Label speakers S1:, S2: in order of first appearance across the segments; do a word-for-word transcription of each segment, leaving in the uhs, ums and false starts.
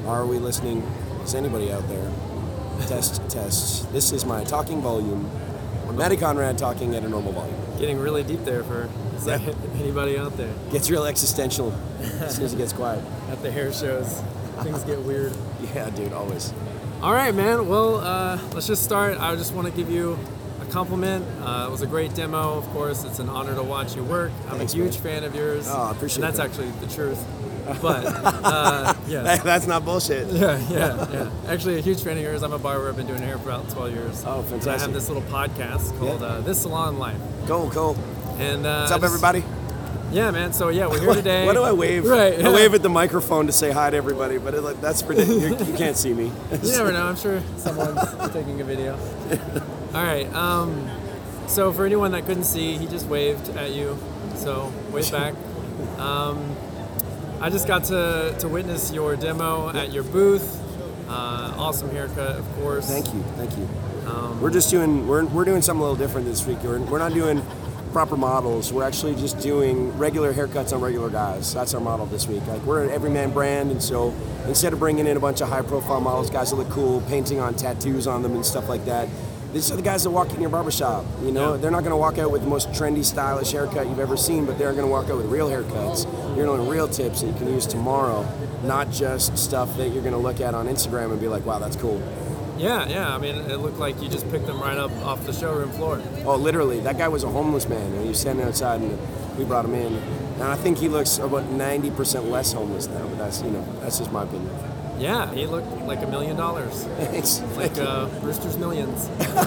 S1: Are we listening? Is anybody out there? Test, test. This is my talking volume. Matty Conrad talking at a normal volume.
S2: Getting really deep there for is yeah. there anybody out there.
S1: Gets real existential as soon as it gets quiet.
S2: At the hair shows, things get weird.
S1: Yeah, dude, always.
S2: All right, man. Well, uh, let's just start. I just want to give you a compliment. Uh, it was a great demo, of course. It's an honor to watch you work. I'm Thanks, a huge man. fan of yours.
S1: Oh, I appreciate
S2: and that's
S1: that.
S2: actually the truth. But, uh, yeah.
S1: That's not bullshit.
S2: Yeah, yeah, yeah. Actually, a huge fan of yours. I'm a barber. I've been doing hair for about twelve years.
S1: Oh, fantastic.
S2: And I have this little podcast called yeah. uh, This Salon Life.
S1: Cool, cool.
S2: And, uh,
S1: What's up,
S2: just,
S1: everybody?
S2: Yeah, man. So, yeah, we're here today.
S1: What do I wave?
S2: Right. Yeah.
S1: I wave at the microphone to say hi to everybody, but it, like, that's ridiculous. You, you can't see me.
S2: You never know. I'm sure someone's taking a video. All right. Um, so, for anyone that couldn't see, he just waved at you. So, wave back. Um, I just got to, to witness your demo at your booth. Uh, awesome haircut, of course.
S1: Thank you, thank you.
S2: Um,
S1: we're just doing we're we're doing something a little different this week. We're, we're not doing proper models. We're actually just doing regular haircuts on regular guys. That's our model this week. Like we're an everyman brand, and so instead of bringing in a bunch of high-profile models, guys that look cool, painting on tattoos on them and stuff like that. These are the guys that walk in your barbershop. You know, yeah. They're not going to walk out with the most trendy, stylish haircut you've ever seen, but they're going to walk out with real haircuts. You're going to learn real tips that you can use tomorrow, not just stuff that you're going to look at on Instagram and be like, wow, that's cool.
S2: Yeah, yeah. I mean, it looked like you just picked them right up off the showroom floor.
S1: Oh, literally. That guy was a homeless man, and he was standing outside, and we brought him in. And I think he looks about ninety percent less homeless now, but that's, you know, that's just my opinion.
S2: Yeah, he looked like a million dollars.
S1: Thanks.
S2: Like uh, Brewster's Millions.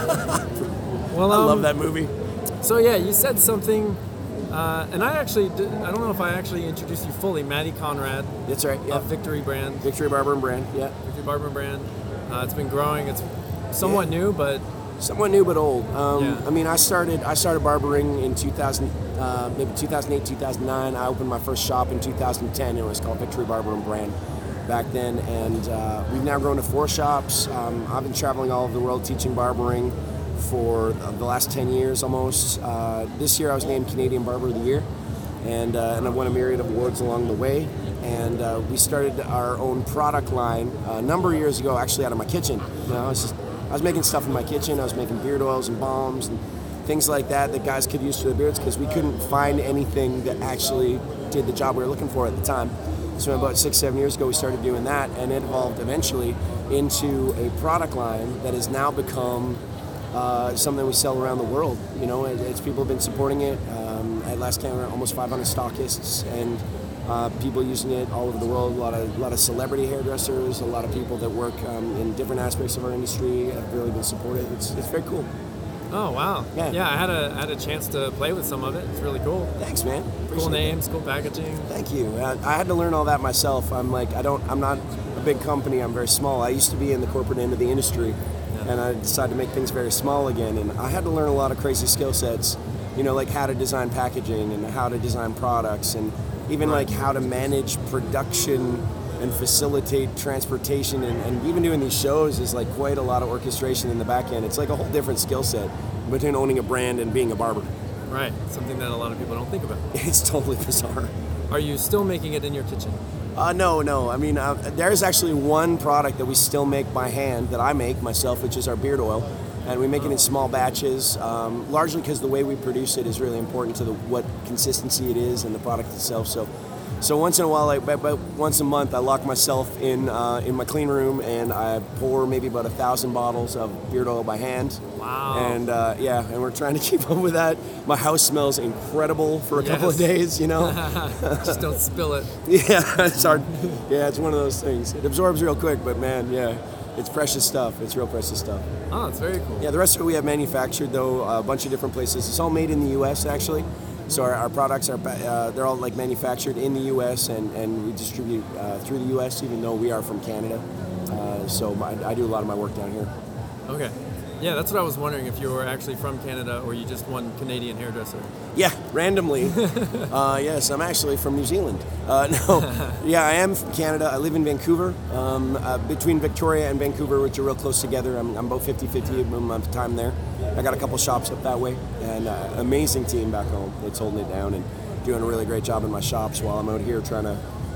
S1: Well, um, I love that movie.
S2: So yeah, you said something, uh, and I actually, did, I don't know if I actually introduced you fully. Matty Conrad.
S1: That's right. Yeah.
S2: Of Victory Brand.
S1: Victory Barber and Brand. Yeah.
S2: Victory Barber and Brand. Uh, it's been growing. It's somewhat yeah. new, but
S1: somewhat new but old. Um,
S2: yeah.
S1: I mean, I started I started barbering in two thousand, uh, maybe two thousand eight, two thousand nine. I opened my first shop in two thousand ten. It was called Victory Barber and Brand back then, and uh, we've now grown to four shops. Um, I've been traveling all over the world teaching barbering for the last ten years almost. Uh, this year I was named Canadian Barber of the Year, and uh, and I won a myriad of awards along the way. And uh, we started our own product line a number of years ago, actually out of my kitchen. You know, I was just, I was making stuff in my kitchen. I was making beard oils and balms and things like that that guys could use for their beards because we couldn't find anything that actually did the job we were looking for at the time. So about six, seven years ago, we started doing that, and it evolved eventually into a product line that has now become uh, something we sell around the world. You know, it, it's people have been supporting it. Um, at last count, almost five hundred stockists and uh, people using it all over the world. A lot of a lot of celebrity hairdressers, a lot of people that work um, in different aspects of our industry have really been supportive. It's it's very cool.
S2: Oh wow!
S1: Yeah,
S2: yeah. I had a I had a chance to play with some of it. It's really cool.
S1: Thanks, man. Appreciate
S2: cool names,
S1: that.
S2: Cool packaging.
S1: Thank you. I, I had to learn all that myself. I'm like I don't. I'm not a big company. I'm very small. I used to be in the corporate end of the industry, yeah. and I decided to make things very small again. And I had to learn a lot of crazy skill sets. You know, like how to design packaging and how to design products, and even
S2: right.
S1: like how to manage production and facilitate transportation, and, and even doing these shows is like quite a lot of orchestration in the back end. It's like a whole different skill set between owning a brand and being a barber.
S2: Right, something that a lot of people don't think about.
S1: It's totally bizarre.
S2: Are you still making it in your kitchen?
S1: Uh, no, no. I mean, uh, there's actually one product that we still make by hand that I make myself, which is our beard oil. And we make it in small batches, um, largely because the way we produce it is really important to the, what consistency it is and the product itself. So So once in a while, like about once a month, I lock myself in uh, in my clean room and I pour maybe about a thousand bottles of beard oil by hand.
S2: Wow.
S1: And uh, yeah, and we're trying to keep up with that. My house smells incredible for a
S2: yes.
S1: couple of days, you know.
S2: Just don't spill it.
S1: Yeah, it's hard. Yeah, it's one of those things. It absorbs real quick, but man, yeah, it's precious stuff. It's real precious stuff.
S2: Oh, it's very cool.
S1: Yeah, the rest of it we have manufactured though a bunch of different places. It's all made in the U S actually. So our, our products are uh, they're all like manufactured in the U S and, and we distribute uh, through the U S even though we are from Canada. Uh, so my, I do a lot of my work down here.
S2: Okay. Yeah, that's what I was wondering, if you were actually from Canada or you just one Canadian hairdresser.
S1: Yeah, randomly. uh, yes, I'm actually from New Zealand. Uh, no, yeah, I am from Canada. I live in Vancouver, um, uh, between Victoria and Vancouver, which are real close together. I'm, I'm about fifty-fifty of my time there. I got a couple shops up that way, and uh, amazing team back home that's holding it down and doing a really great job in my shops while I'm out here trying to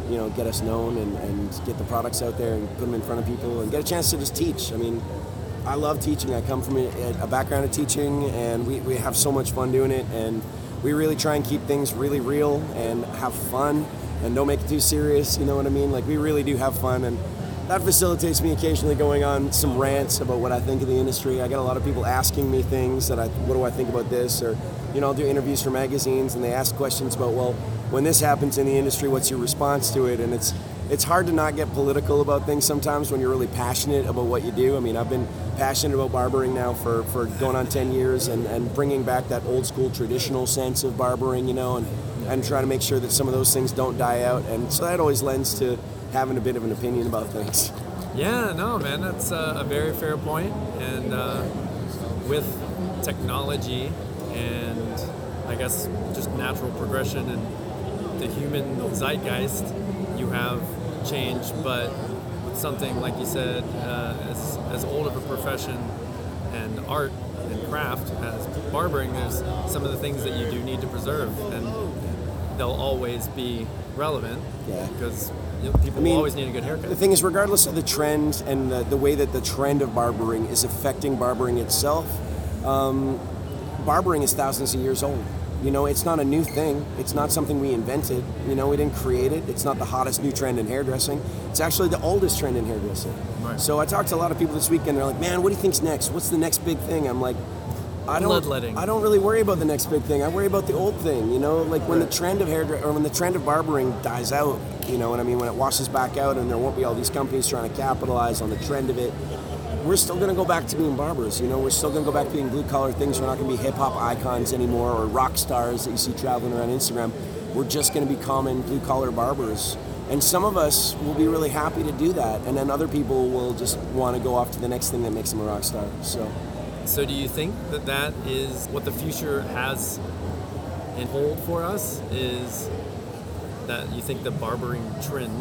S1: you know, get us known and, and get the products out there and put them in front of people and get a chance to just teach. I mean, I love teaching. I come from a, a background of teaching, and we, we have so much fun doing it, and we really try and keep things really real and have fun and don't make it too serious, you know what I mean? Like, we really do have fun, and that facilitates me occasionally going on some rants about what I think of the industry. I get a lot of people asking me things that I, what do I think about this? Or, you know, I'll do interviews for magazines, and they ask questions about, well, when this happens in the industry, what's your response to it? And it's it's hard to not get political about things sometimes when you're really passionate about what you do. I mean, I've been passionate about barbering now for, for going on ten years and, and bringing back that old school traditional sense of barbering, you know, and, and trying to make sure that some of those things don't die out. And so that always lends to having a bit of an opinion about things.
S2: Yeah, no, man, that's a, a very fair point. And uh, with technology and I guess just natural progression and the human zeitgeist, you have change, but with something like you said, uh, as as old of a profession and art and craft as barbering, there's some of the things that you do need to preserve, and they'll always be relevant.
S1: Yeah.
S2: Because you know, people
S1: I mean,
S2: will always need a good haircut.
S1: The thing is, regardless of the trend and the, the way that the trend of barbering is affecting barbering itself, um, barbering is thousands of years old. You know, it's not a new thing. It's not something we invented. You know, we didn't create it. It's not the hottest new trend in hairdressing. It's actually the oldest trend in hairdressing.
S2: Right.
S1: So I talked to a lot of people this weekend. They're like, man, what do you think's next? What's the next big thing? I'm like, I don't,
S2: Bloodletting.
S1: I don't really worry about the next big thing. I worry about the old thing. You know, like when
S2: Right.
S1: the trend of hairdressing or when the trend of barbering dies out, you know what I mean? When it washes back out and there won't be all these companies trying to capitalize on the trend of it, we're still going to go back to being barbers, you know? We're still going to go back to being blue-collar things. We're not going to be hip-hop icons anymore or rock stars that you see traveling around Instagram. We're just going to be common blue-collar barbers. And some of us will be really happy to do that, and then other people will just want to go off to the next thing that makes them a rock star. So,
S2: So do you think that that is what the future has in hold for us, is that you think the barbering trend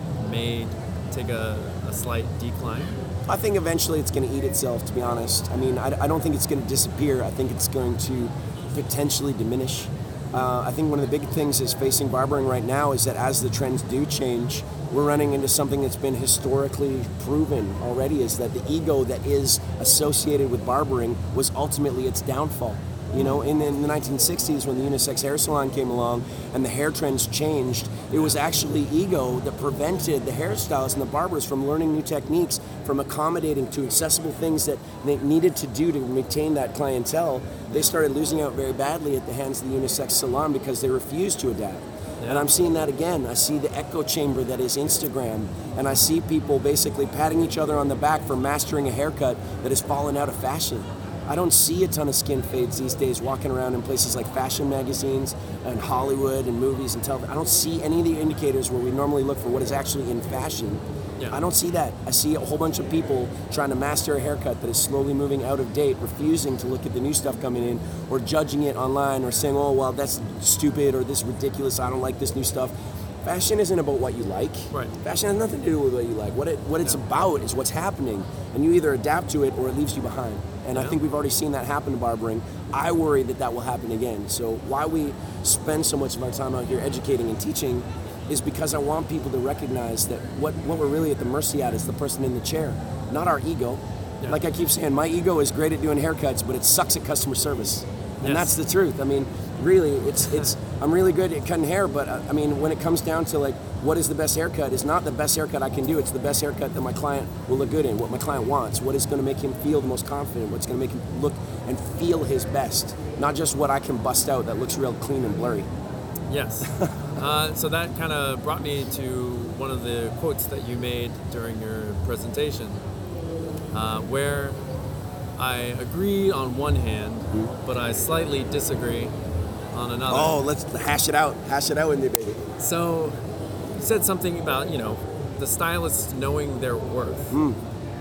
S2: may take a, a slight decline?
S1: I think eventually it's going to eat itself, to be honest. I mean, I, I don't think it's going to disappear. I think it's going to potentially diminish. Uh, I think one of the big things is facing barbering right now is that as the trends do change, we're running into something that's been historically proven already, is that the ego that is associated with barbering was ultimately its downfall. You know, in, in the nineteen sixties, when the unisex hair salon came along and the hair trends changed, it was actually ego that prevented the hairstylists and the barbers from learning new techniques, from accommodating to accessible things that they needed to do to maintain that clientele. They started losing out very badly at the hands of the unisex salon because they refused to adapt.
S2: Yeah.
S1: And I'm seeing that again. I see the echo chamber that is Instagram, and I see people basically patting each other on the back for mastering a haircut that has fallen out of fashion. I don't see a ton of skin fades these days walking around in places like fashion magazines and Hollywood and movies and television. I don't see any of the indicators where we normally look for what is actually in fashion.
S2: Yeah.
S1: I don't see that. I see a whole bunch of people trying to master a haircut that is slowly moving out of date, refusing to look at the new stuff coming in, or judging it online, or saying, oh, well, that's stupid, or this is ridiculous, I don't like this new stuff. Fashion isn't about what you like.
S2: Right.
S1: Fashion has nothing to do with what you like. What it what it's
S2: Yeah.
S1: about is what's happening, and you either adapt to it or it leaves you behind. And I
S2: Yeah.
S1: think we've already seen that happen to barbering. I worry that that will happen again. So why we spend so much of our time out here educating and teaching is because I want people to recognize that what, what we're really at the mercy at is the person in the chair, not our ego.
S2: Yeah.
S1: Like I keep saying, my ego is great at doing haircuts, but it sucks at customer service. And
S2: Yes.
S1: that's the truth. I mean, really, it's it's. I'm really good at cutting hair, but uh, I mean, when it comes down to like, what is the best haircut? It's not the best haircut I can do. It's the best haircut that my client will look good in. What my client wants. What is going to make him feel the most confident. What's going to make him look and feel his best. Not just what I can bust out that looks real clean and blurry.
S2: Yes. uh, so that kind of brought me to one of the quotes that you made during your presentation, uh, where I agree on one hand,
S1: Mm-hmm.
S2: but I slightly disagree on another.
S1: Oh, let's hash it out. Hash it out with me, baby.
S2: So you said something about, you know, the stylists knowing their worth.
S1: Mm.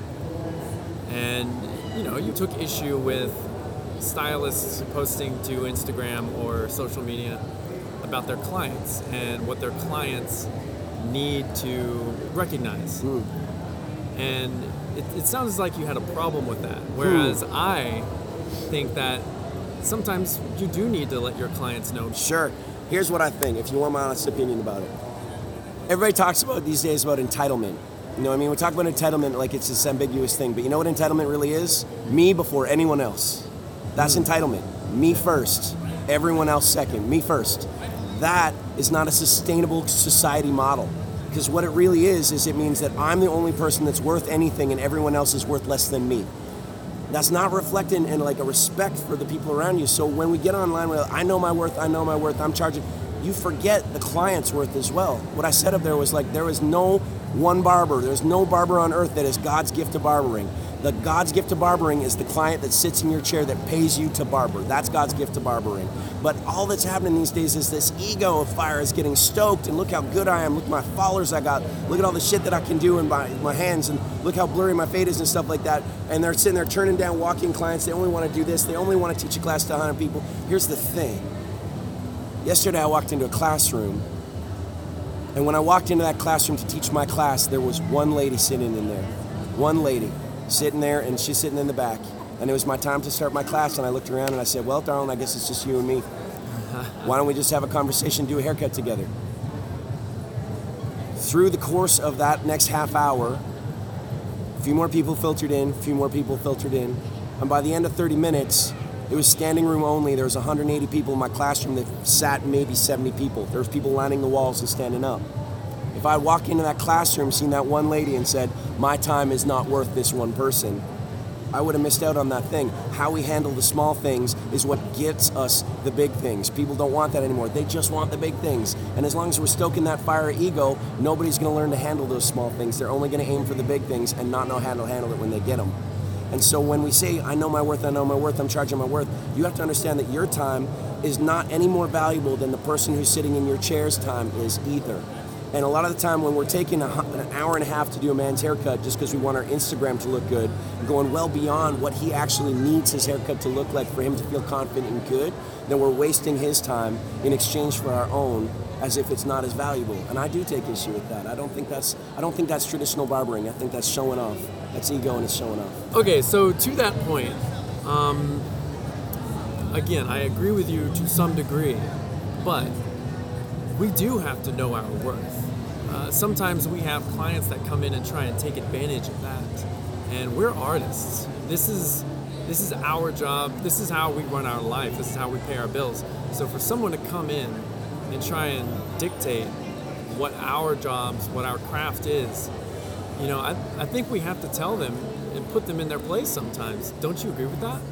S2: And, you know, you took issue with stylists posting to Instagram or social media about their clients and what their clients need to recognize.
S1: Mm.
S2: And it, it sounds like you had a problem with that. Whereas I think that sometimes you do need to let your clients know.
S1: Sure. Here's what I think, if you want my honest opinion about it. everybody talks about these days about entitlement. You know what I mean? We talk about entitlement like it's this ambiguous thing, but you know what entitlement really is? Me before anyone else. That's mm. entitlement. Me first. Everyone else second. Me first. That is not a sustainable society model. Because what it really is, is it means that I'm the only person that's worth anything and everyone else is worth less than me. That's not reflected in, in like a respect for the people around you. So when we get online, we're like, I know my worth, I know my worth, I'm charging. You forget the client's worth as well. What I said up there was like, there is no one barber, there's no barber on earth that is God's gift to barbering. The God's gift to barbering is the client that sits in your chair that pays you to barber. That's God's gift to barbering. But all that's happening these days is this ego of fire is getting stoked, and look how good I am, look at my followers I got, look at all the shit that I can do in my, my hands, and look how blurry my fade is and stuff like that. And they're sitting there turning down walk-in clients. They only want to do this. They only want to teach a class to one hundred people. Here's the thing. Yesterday I walked into a classroom, and when I walked into that classroom to teach my class, there was one lady sitting in there. One lady sitting there, and she's sitting in the back. And it was my time to start my class, and I looked around and I said, well, darling, I guess it's just you and me. Why don't we just have a conversation, do a haircut together? Through the course of that next half hour, a few more people filtered in, a few more people filtered in. And by the end of thirty minutes, it was standing room only. There was one hundred eighty people in my classroom that sat maybe seventy people. There was people lining the walls and standing up. If I walked into that classroom, seen that one lady and said, my time is not worth this one person, I would have missed out on that thing. How we handle the small things is what gets us the big things. People don't want that anymore. They just want the big things. And as long as we're stoking that fire of ego, nobody's going to learn to handle those small things. They're only going to aim for the big things and not know how to handle it when they get them. And so when we say, I know my worth, I know my worth, I'm charging my worth, you have to understand that your time is not any more valuable than the person who's sitting in your chair's time is either. And a lot of the time when we're taking a, an hour and a half to do a man's haircut just because we want our Instagram to look good, going well beyond what he actually needs his haircut to look like for him to feel confident and good, then we're wasting his time in exchange for our own as if it's not as valuable. And I do take issue with that. I don't think that's I don't think that's traditional barbering. I think that's showing off. That's ego and it's showing off.
S2: Okay, so to that point, um, again, I agree with you to some degree, but we do have to know our worth. Uh, sometimes we have clients that come in and try and take advantage of that, and we're artists. This is this is our job. This is how we run our life. This is how we pay our bills. So for someone to come in and try and dictate what our jobs, what our craft is, you know, I, I think we have to tell them and put them in their place sometimes. Don't you agree with that?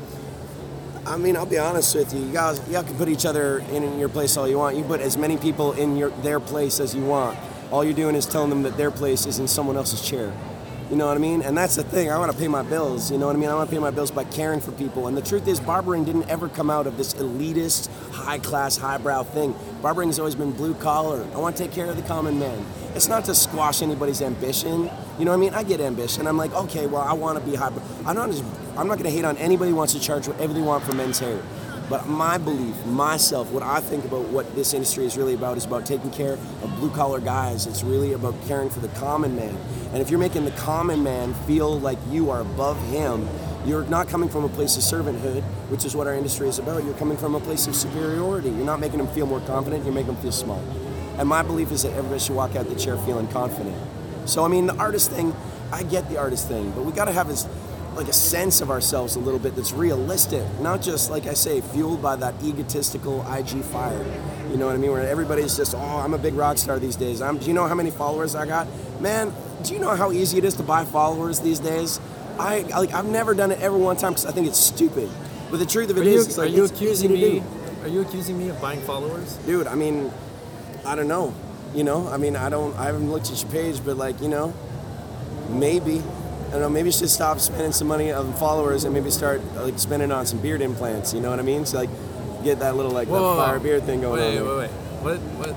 S1: I mean, I'll be honest with you. You guys, you can put each other in, in your place all you want. You put as many people in your their place as you want. All you're doing is telling them that their place is in someone else's chair. You know what I mean? And that's the thing. I want to pay my bills. You know what I mean? I want to pay my bills by caring for people. And the truth is, barbering didn't ever come out of this elitist, high-class, highbrow thing. Barbering has always been blue-collar. I want to take care of the common man. It's not to squash anybody's ambition. You know what I mean? I get ambition. I'm like, okay, well, I want to be high. I'm not just, I'm not going to hate on anybody who wants to charge whatever they want for men's hair. But my belief, myself, what I think about what this industry is really about is about taking care of blue-collar guys. It's really about caring for the common man. And if you're making the common man feel like you are above him, you're not coming from a place of servanthood, which is what our industry is about. You're coming from a place of superiority. You're not making them feel more confident, you're making them feel small. And my belief is that everybody should walk out the chair feeling confident. So, I mean, the artist thing, I get the artist thing, but we got to have this, like a sense of ourselves a little bit that's realistic, not just, like I say, fueled by that egotistical I G fire. You know what I mean? Where everybody's just, oh, I'm a big rock star these days. I'm, do you know how many followers I got? Man, do you know how easy it is to buy followers these days? I like I've never done it ever one time because I think it's stupid. But the truth of it
S2: are
S1: is,
S2: you,
S1: it's like,
S2: are you
S1: it's
S2: accusing
S1: easy to
S2: me?
S1: do.
S2: Are you accusing me of buying followers?
S1: Dude, I mean, I don't know. You know, I mean, I don't. I haven't looked at your page, but like, you know, maybe. I don't know. Maybe you should stop spending some money on followers and maybe start like spending on some beard implants. You know what I mean? So like, get that little like
S2: whoa,
S1: that fire beard thing going
S2: wait,
S1: on.
S2: Wait, wait, wait. What? What?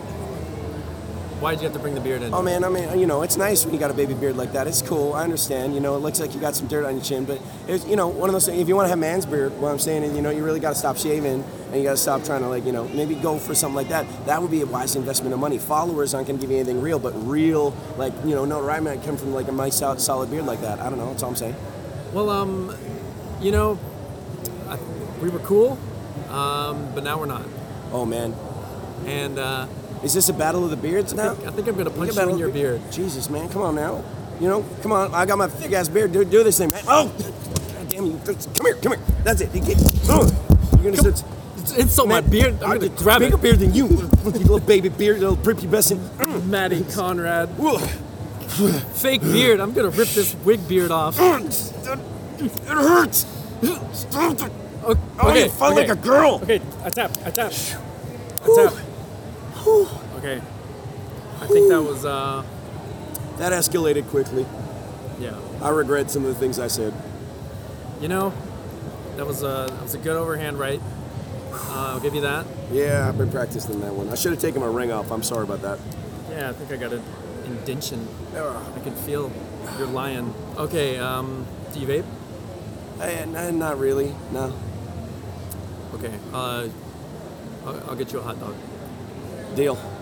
S2: Why'd you have to bring the beard in?
S1: Oh man, I mean, you know, it's nice when you got a baby beard like that. It's cool. I understand. You know, it looks like you got some dirt on your chin, but it's, you know, one of those things. If you want to have man's beard, what I'm saying is, you know, you really got to stop shaving and you got to stop trying to like, you know, maybe go for something like that. That would be a wise investment of money. Followers aren't going to give you anything real, but real, like, you know, notoriety might come from like a nice solid beard like that. I don't know. That's all I'm saying.
S2: Well, um, you know, I, we were cool, um, but now we're not.
S1: Oh man.
S2: And uh,
S1: Is this a battle of the beards
S2: I
S1: now?
S2: think, I think I'm gonna
S1: Think
S2: punch
S1: about
S2: you in
S1: it.
S2: your beard.
S1: Jesus, man, come on now. You know, come on. I got my thick ass beard. Do, do this thing, man. Oh, God damn you! Come here, come here. That's it. You get. Oh. You're gonna
S2: Come-
S1: sit.
S2: It's, it's so my
S1: Man,
S2: beard. I'm
S1: I
S2: gonna
S1: got
S2: grab
S1: bigger
S2: it.
S1: beard than you, little, little baby beard, little prepubescent.
S2: Maddie Conrad.
S1: Ugh.
S2: Fake beard. I'm gonna rip this wig beard off.
S1: It hurts. Stop it.
S2: Okay.
S1: Oh, you felt
S2: okay.
S1: like a girl.
S2: Okay, I tap. I tap. I tap. Okay. I think that was uh
S1: That escalated quickly.
S2: yeah.
S1: I regret some of the things I said.
S2: You know, that was a that was a good overhand right. Uh, I'll give you that.
S1: Yeah, I've been practicing that one. I should have taken my ring off. I'm sorry about that.
S2: Yeah, I think I got an indention. I can feel your lion. Okay, um, do you vape?
S1: Eh, n- not really. No.
S2: Okay, uh, I'll, I'll get you a hot dog.
S1: Deal.